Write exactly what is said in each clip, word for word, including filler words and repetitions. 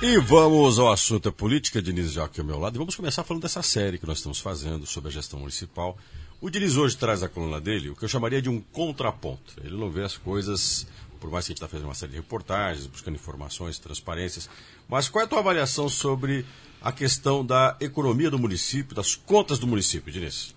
E vamos ao assunto da política. Diniz já aqui ao meu lado. E vamos começar falando dessa série que nós estamos fazendo sobre a gestão municipal. O Diniz hoje traz a coluna dele o que eu chamaria de um contraponto. Ele não vê as coisas, por mais que a gente está fazendo uma série de reportagens, buscando informações, transparências. Mas qual é a tua avaliação sobre a questão da economia do município, das contas do município, Diniz?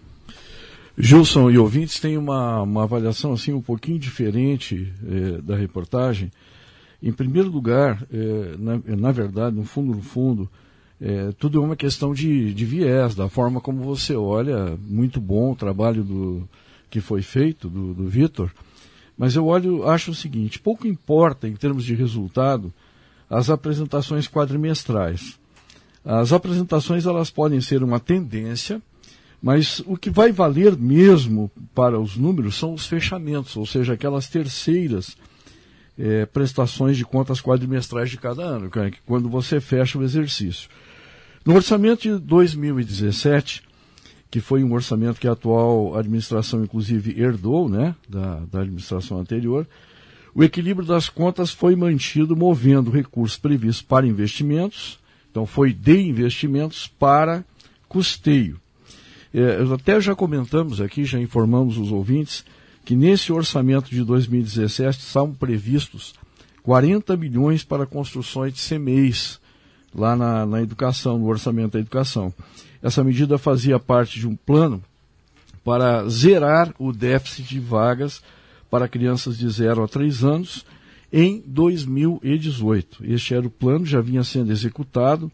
Gilson e ouvintes têm uma, uma avaliação assim um pouquinho diferente eh, da reportagem. Em primeiro lugar, eh, na, na verdade, no fundo, no fundo, eh, tudo é uma questão de, de viés, da forma como você olha. Muito bom o trabalho do, que foi feito, do, do Vitor, mas eu olho, acho o seguinte: pouco importa, em termos de resultado, as apresentações quadrimestrais. As apresentações elas podem ser uma tendência, mas o que vai valer mesmo para os números são os fechamentos, ou seja, aquelas terceiras É, prestações de contas quadrimestrais de cada ano, quando você fecha o exercício. No orçamento de dois mil e dezessete, que foi um orçamento que a atual administração inclusive herdou, né, da, da administração anterior, o equilíbrio das contas foi mantido movendo recursos previstos para investimentos, então foi de investimentos para custeio. É, até já comentamos aqui, já informamos os ouvintes, que nesse orçamento de dois mil e dezessete são previstos quarenta milhões para construções de C M E Is lá na, na educação, no orçamento da educação. Essa medida fazia parte de um plano para zerar o déficit de vagas para crianças de zero a três anos em dois mil e dezoito. Este era o plano, já vinha sendo executado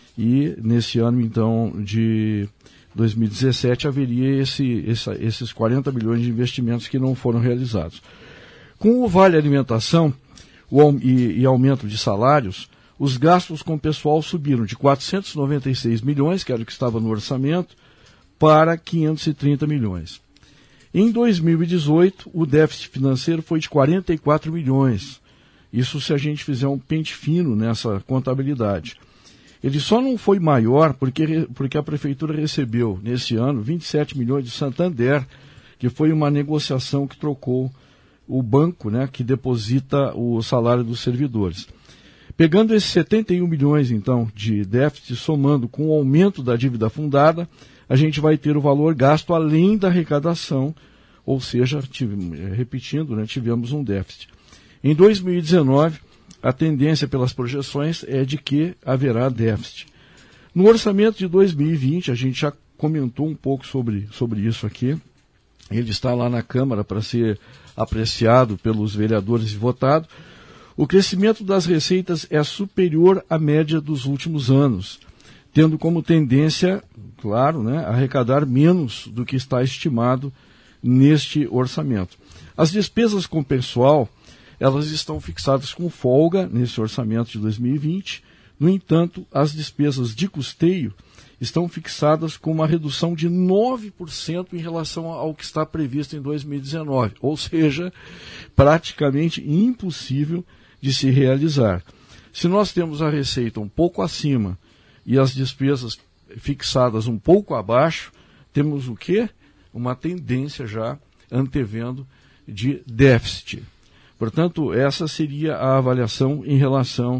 e nesse ano, então, de dois mil e dezessete haveria esse, essa, esses quarenta milhões de investimentos que não foram realizados. Com o Vale Alimentação o, e, e aumento de salários, os gastos com o pessoal subiram de quatrocentos e noventa e seis milhões, que era o que estava no orçamento, para quinhentos e trinta milhões. Em dois mil e dezoito, o déficit financeiro foi de quarenta e quatro milhões. Isso se a gente fizer um pente fino nessa contabilidade. Ele só não foi maior porque, porque a Prefeitura recebeu, nesse ano, vinte e sete milhões de Santander, que foi uma negociação que trocou o banco, né, que deposita o salário dos servidores. Pegando esses setenta e um milhões, então, de déficit, somando com o aumento da dívida fundada, a gente vai ter o valor gasto além da arrecadação, ou seja, tive, repetindo, né, tivemos um déficit. Em dois mil e dezenove, a tendência pelas projeções é de que haverá déficit. No orçamento de dois mil e vinte, a gente já comentou um pouco sobre, sobre isso aqui. Ele está lá na Câmara para ser apreciado pelos vereadores e votado. O crescimento das receitas é superior à média dos últimos anos, tendo como tendência, claro, né, arrecadar menos do que está estimado neste orçamento. As despesas com pessoal, elas estão fixadas com folga nesse orçamento de dois mil e vinte. No entanto, as despesas de custeio estão fixadas com uma redução de nove por cento em relação ao que está previsto em dois mil e dezenove, ou seja, praticamente impossível de se realizar. Se nós temos a receita um pouco acima e as despesas fixadas um pouco abaixo, temos o quê? Uma tendência já antevendo de déficit. Portanto, essa seria a avaliação em relação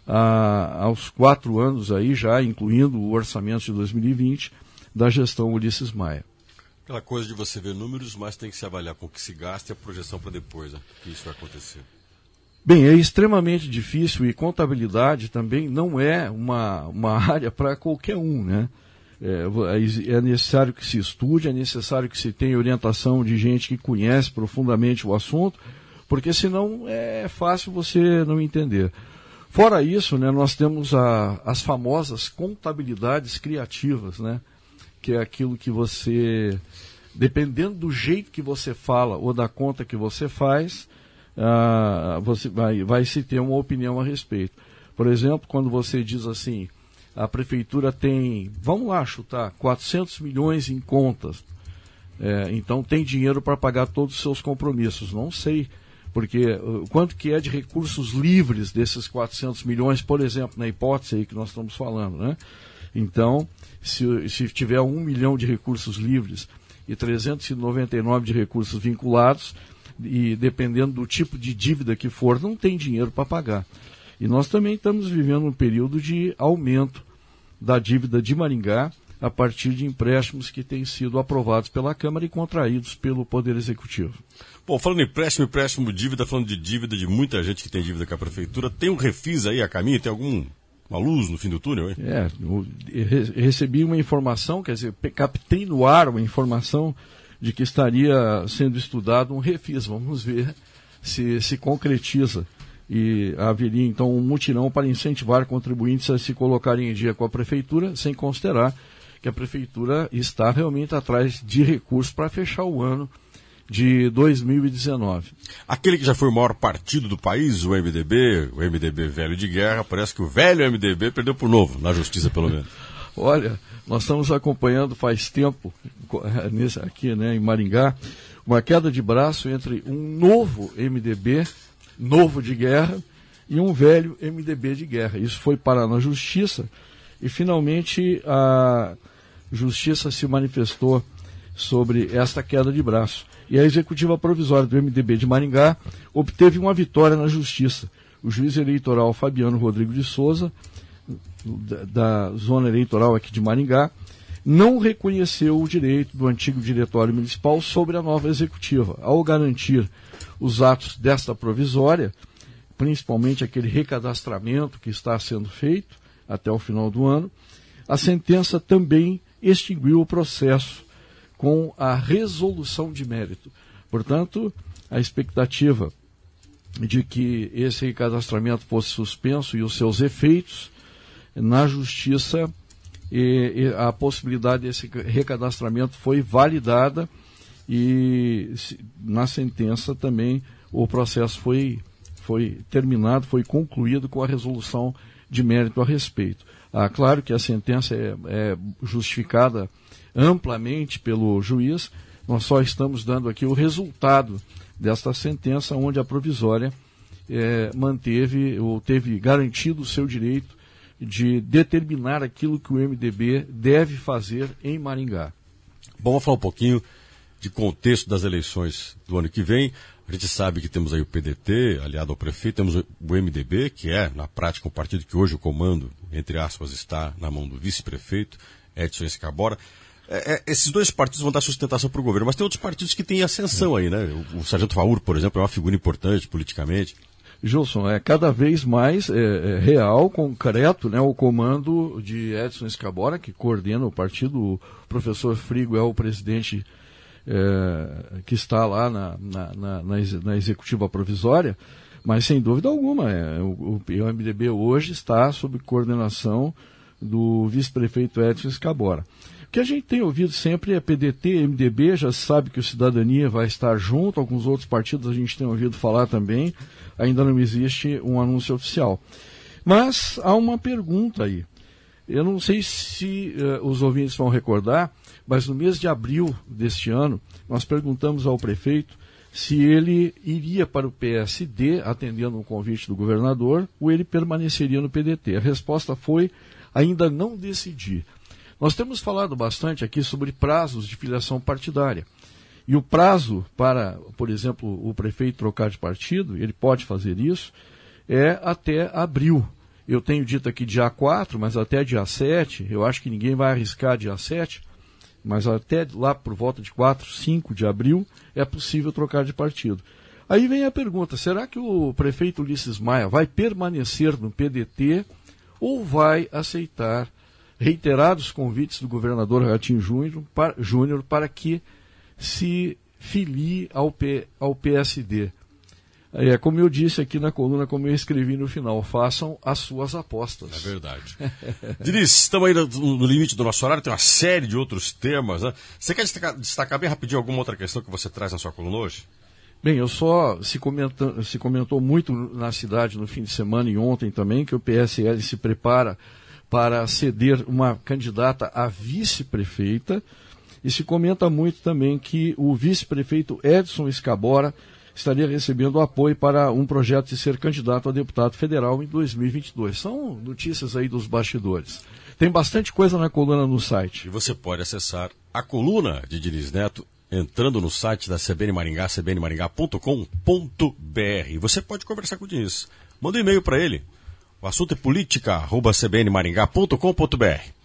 a, aos quatro anos aí, já incluindo o orçamento de dois mil e vinte, da gestão Ulisses Maia. Aquela coisa de você ver números, mas tem que se avaliar com o que se gasta e a projeção para depois, né, que isso vai acontecer. Bem, é extremamente difícil e contabilidade também não é uma, uma área para qualquer um, né? É, é necessário que se estude, é necessário que se tenha orientação de gente que conhece profundamente o assunto, porque senão é fácil você não entender. Fora isso, né, nós temos a, as famosas contabilidades criativas, né, que é aquilo que você, dependendo do jeito que você fala ou da conta que você faz, ah, você vai, vai se ter uma opinião a respeito. Por exemplo, quando você diz assim, a prefeitura tem, vamos lá chutar, quatrocentos milhões em contas, é, então tem dinheiro para pagar todos os seus compromissos. Não sei. Porque uh, quanto que é de recursos livres desses quatrocentos milhões, por exemplo, na hipótese aí que nós estamos falando, né? Então, se, se tiver um milhão de recursos livres e trezentos e noventa e nove de recursos vinculados, e dependendo do tipo de dívida que for, não tem dinheiro para pagar. E nós também estamos vivendo um período de aumento da dívida de Maringá a partir de empréstimos que têm sido aprovados pela Câmara e contraídos pelo Poder Executivo. Bom, falando em empréstimo, empréstimo, dívida, falando de dívida de muita gente que tem dívida com a Prefeitura, tem um refis aí a caminho? Tem alguma luz no fim do túnel, hein? É, eu recebi uma informação, quer dizer, captei no ar uma informação de que estaria sendo estudado um refis. Vamos ver se se concretiza. E haveria, então, um mutirão para incentivar contribuintes a se colocarem em dia com a Prefeitura, sem considerar que a Prefeitura está realmente atrás de recursos para fechar o ano de dois mil e dezenove. Aquele que já foi o maior partido do país, o M D B, o M D B velho de guerra, parece que o velho M D B perdeu por novo, na justiça pelo menos. Olha, nós estamos acompanhando faz tempo, nesse, aqui né, em Maringá, uma queda de braço entre um novo M D B, novo de guerra, e um velho M D B de guerra. Isso foi parar na justiça e finalmente a justiça se manifestou sobre esta queda de braço. E a executiva provisória do M D B de Maringá obteve uma vitória na justiça. O juiz eleitoral Fabiano Rodrigo de Souza, da, da zona eleitoral aqui de Maringá, não reconheceu o direito do antigo diretório municipal sobre a nova executiva, ao garantir os atos desta provisória, principalmente aquele recadastramento que está sendo feito até o final do ano. A sentença também extinguiu o processo com a resolução de mérito. Portanto, a expectativa de que esse recadastramento fosse suspenso e os seus efeitos na justiça, e, e a possibilidade desse recadastramento foi validada e na sentença também o processo foi, foi terminado, foi concluído com a resolução de mérito a respeito. Ah, claro que a sentença é, é justificada amplamente pelo juiz, nós só estamos dando aqui o resultado desta sentença, onde a provisória é, manteve ou teve garantido o seu direito de determinar aquilo que o M D B deve fazer em Maringá. Bom, vamos falar um pouquinho de contexto das eleições do ano que vem. A gente sabe que temos aí o P D T, aliado ao prefeito, temos o M D B, que é, na prática, um partido que hoje o comando, entre aspas, está na mão do vice-prefeito, Edson Escabora. É, é, esses dois partidos vão dar sustentação para o governo, mas tem outros partidos que têm ascensão aí, né? O, o Sargento Faur, por exemplo, é uma figura importante politicamente. Gilson, é cada vez mais é, é, real, concreto, né, o comando de Edson Escabora, que coordena o partido. O professor Frigo é o presidente é, que está lá na, na, na, na executiva provisória, mas sem dúvida alguma, é, o, o M D B hoje está sob coordenação do vice-prefeito Edson Escabora. O que a gente tem ouvido sempre é P D T, M D B, já se sabe que o Cidadania vai estar junto, alguns outros partidos a gente tem ouvido falar também, ainda não existe um anúncio oficial. Mas há uma pergunta aí. Eu não sei se uh, os ouvintes vão recordar, mas no mês de abril deste ano, nós perguntamos ao prefeito se ele iria para o P S D, atendendo um convite do governador, ou ele permaneceria no P D T. A resposta foi, ainda não decidi. Nós temos falado bastante aqui sobre prazos de filiação partidária. E o prazo para, por exemplo, o prefeito trocar de partido, ele pode fazer isso, é até abril. Eu tenho dito aqui dia quatro, mas até dia sete, eu acho que ninguém vai arriscar dia sete, mas até lá por volta de quatro, cinco de abril é possível trocar de partido. Aí vem a pergunta, será que o prefeito Ulisses Maia vai permanecer no P D T ou vai aceitar reiterados convites do governador Ratinho Júnior para, Júnior para que se filie ao, P, ao P S D? É, como eu disse aqui na coluna, como eu escrevi no final, façam as suas apostas. É verdade. Diniz, estamos aí no, no limite do nosso horário, tem uma série de outros temas, né? Você quer destacar, destacar bem rapidinho alguma outra questão que você traz na sua coluna hoje? Bem, eu só, se, comenta, se comentou muito na cidade no fim de semana e ontem também, que o P S L se prepara para ceder uma candidata a vice-prefeita, e se comenta muito também que o vice-prefeito Edson Escabora estaria recebendo apoio para um projeto de ser candidato a deputado federal em dois mil e vinte e dois. São notícias aí dos bastidores. Tem bastante coisa na coluna no site. E você pode acessar a coluna de Diniz Neto entrando no site da C B N Maringá, c b n maringá ponto com ponto b r. Você pode conversar com o Diniz. Manda um e-mail para ele, O assunto é política, arroba c b n maringá ponto com ponto b r.